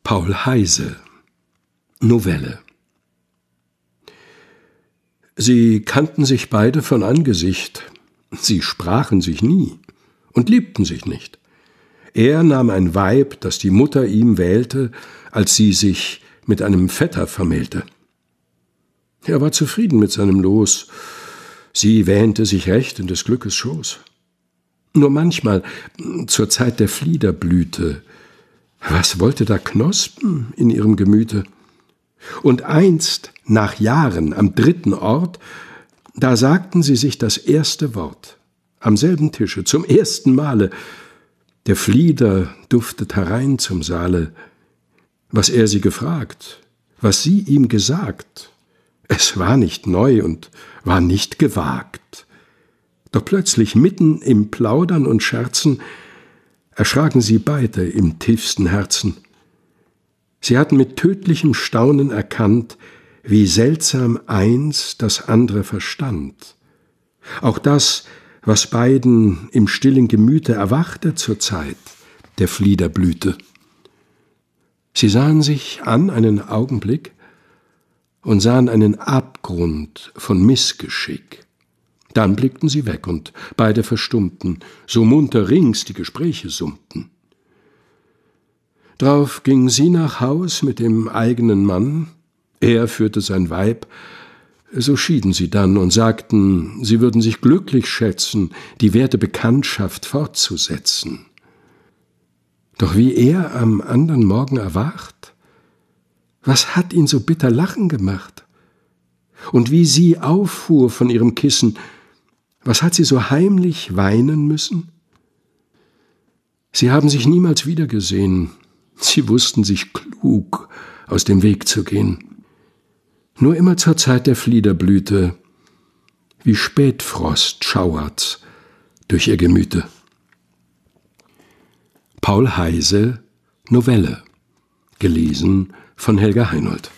Paul Heyse, Novelle. Sie kannten sich beide von Angesicht, sie sprachen sich nie und liebten sich nicht. Er nahm ein Weib, das die Mutter ihm wählte, als sie sich mit einem Vetter vermählte. Er war zufrieden mit seinem Los, sie wähnte sich recht in des Glückes Schoß. Nur manchmal, zur Zeit der Fliederblüte, was wollte da knospen in ihrem Gemüte? Und einst, nach Jahren, am 3. Ort, da sagten sie sich das erste Wort, am selben Tische, zum ersten Male. Der Flieder duftet herein zum Saale. Was er sie gefragt, was sie ihm gesagt, es war nicht neu und war nicht gewagt. Doch plötzlich, mitten im Plaudern und Scherzen, erschraken sie beide im tiefsten Herzen. Sie hatten mit tödlichem Staunen erkannt, wie seltsam eins das andere verstand. Auch das, was beiden im stillen Gemüte erwachte zur Zeit der Fliederblüte. Sie sahen sich an einen Augenblick und sahen einen Abgrund von Missgeschick. Dann blickten sie weg und beide verstummten, so munter rings die Gespräche summten. Drauf ging sie nach Haus mit dem eigenen Mann, er führte sein Weib, so schieden sie dann und sagten, sie würden sich glücklich schätzen, die werte Bekanntschaft fortzusetzen. Doch wie er am andern Morgen erwacht, was hat ihn so bitter lachen gemacht? Und wie sie auffuhr von ihrem Kissen, was hat sie so heimlich weinen müssen? Sie haben sich niemals wiedergesehen, sie wussten sich klug aus dem Weg zu gehen. Nur immer zur Zeit der Fliederblüte, wie Spätfrost schauert's durch ihr Gemüte. Paul Heyse, Novelle, gelesen von Helga Heinold.